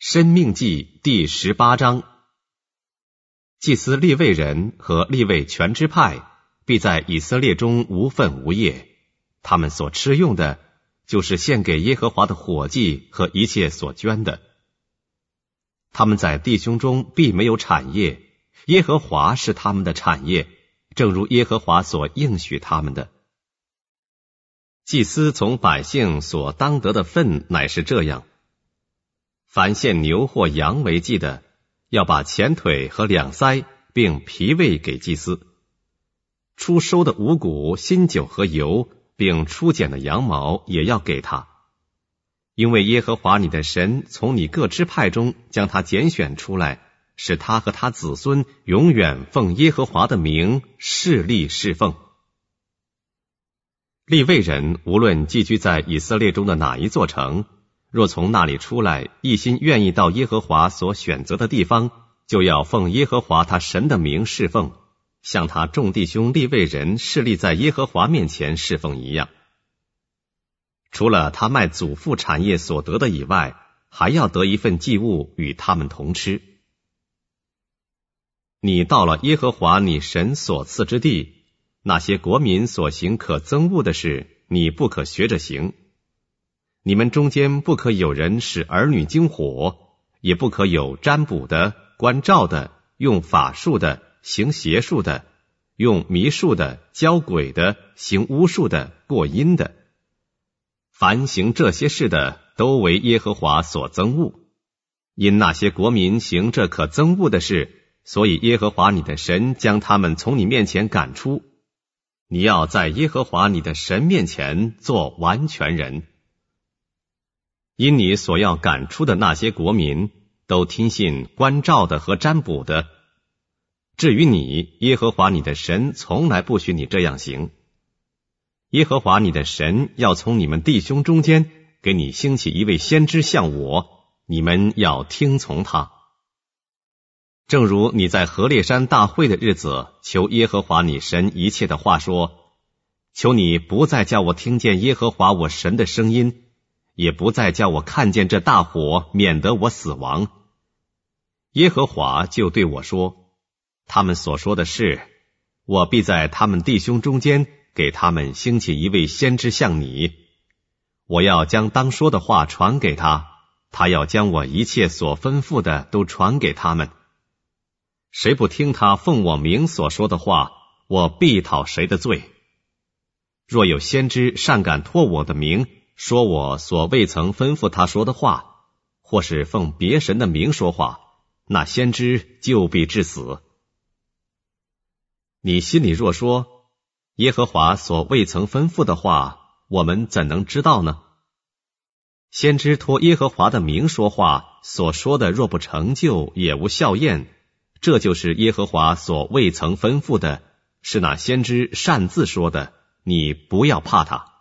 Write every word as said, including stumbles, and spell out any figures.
申命记第十八章。祭司利未人和利未全支派必在以色列中无分无业，他们所吃用的就是献给耶和华的火祭和一切所捐的。他们在弟兄中必没有产业，耶和华是他们的产业，正如耶和华所应许他们的。祭司从百姓所当得的分乃是这样：凡献牛或羊为祭的，要把前腿和两腮并脾胃给祭司；初收的五谷、新酒和油，并初剪的羊毛也要给他。因为耶和华你的神从你各支派中将他拣选出来，使他和他子孙永远奉耶和华的名侍立侍奉。利未人无论寄居在以色列中的哪一座城，若从那里出来，一心愿意到耶和华所选择的地方，就要奉耶和华他神的名侍奉，像他众弟兄利未人侍立在耶和华面前侍奉一样。除了他卖祖父产业所得的以外，还要得一份祭物与他们同吃。你到了耶和华你神所赐之地，那些国民所行可憎恶的事，你不可学着行。你们中间不可有人使儿女经火，也不可有占卜的、观兆的、用法术的、行邪术的、用迷术的、教鬼的、行巫术的、过阴的。凡行这些事的，都为耶和华所憎恶。因那些国民行这可憎恶的事，所以耶和华你的神将他们从你面前赶出。你要在耶和华你的神面前做完全人。因你所要赶出的那些国民，都听信观兆的和占卜的。至于你，耶和华你的神从来不许你这样行。耶和华你的神要从你们弟兄中间给你兴起一位先知像我，你们要听从他。正如你在何烈山大会的日子求耶和华你神一切的话说，求你不再叫我听见耶和华我神的声音，也不再叫我看见这大火，免得我死亡。耶和华就对我说，他们所说的是，我必在他们弟兄中间给他们兴起一位先知像你。我要将当说的话传给他，他要将我一切所吩咐的都传给他们。谁不听他奉我名所说的话，我必讨谁的罪。若有先知擅敢托我的名说我所未曾吩咐他说的话，或是奉别神的名说话，那先知就必致死。你心里若说，耶和华所未曾吩咐的话，我们怎能知道呢？先知托耶和华的名说话，所说的若不成就，也无效验，这就是耶和华所未曾吩咐的，是那先知擅自说的，你不要怕他。